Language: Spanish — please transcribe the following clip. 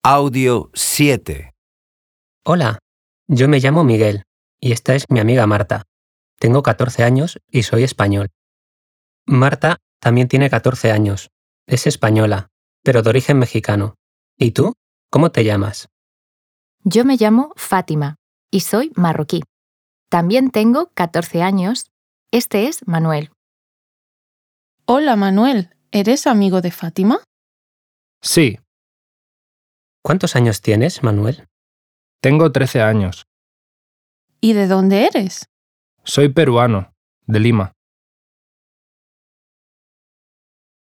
Audio 7. Hola, yo me llamo Miguel y esta es mi amiga Marta. Tengo 14 años y soy español. Marta también tiene 14 años. Es española, pero de origen mexicano. ¿Y tú? ¿Cómo te llamas? Yo me llamo Fátima y soy marroquí. También tengo 14 años. Este es Manuel. Hola Manuel, ¿eres amigo de Fátima? Sí, ¿Cuántos años tienes, Manuel? tengo 13 años. ¿Y de dónde eres? Soy peruano, de Lima.